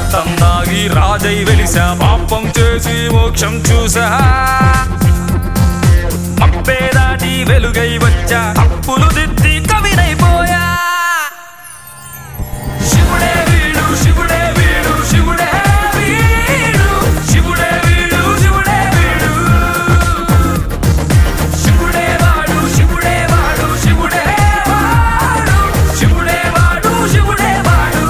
రక్తం దాగి రాజై వెలిసా పాపం చేసి మోక్షం చూసా మబ్బే దాటి వెలుగై వచ్చా తప్పులు దిద్ది కవినైపోయా శివుడే వీడు శివుడే వీడు శివుడే వీడు శివుడే వీడు శివుడే వీడు శివుడే వాడు శివుడే వాడు శివుడే వాడు శివుడే వాడు శివుడే వాడు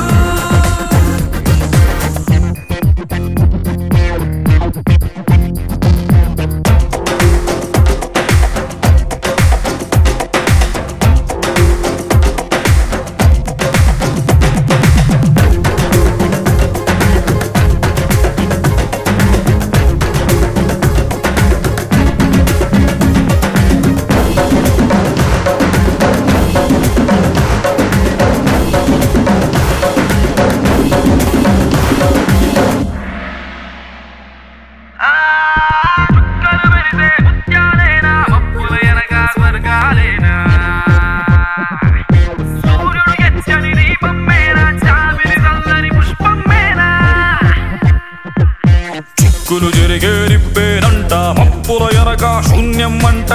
చిక్కులు జరిగే రిప్పేనంట మప్పుల ఎనక శూన్యం అంట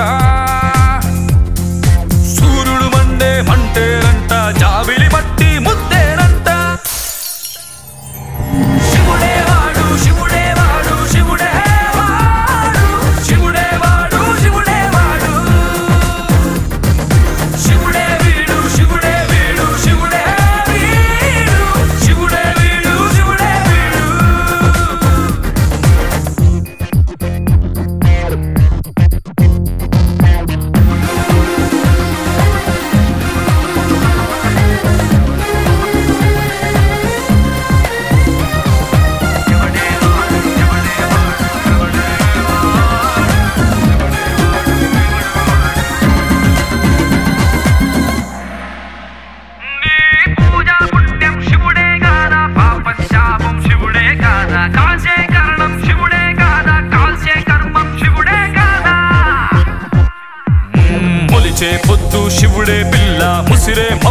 సూర్యుడు మండే మంటేనంట జాబిలి పట్టి ముద్దేనంట శివుడే వాడు శివుడే వాడు శివుడే వాడు శివుడే వాడు శివుడే వాడు శివుడే వీడు శివుడే వీడు శివుడే వీడు శివుడే వీడు శివుడే వీడు పొద్దు శివుడే పిల్ల ముసిరే